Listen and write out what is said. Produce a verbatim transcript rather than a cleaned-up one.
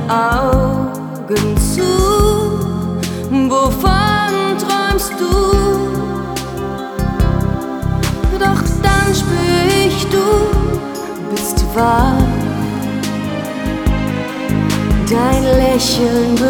Augen zu. Wovon träumst du? Doch dann spür ich, du bist wahr. Dein Lächeln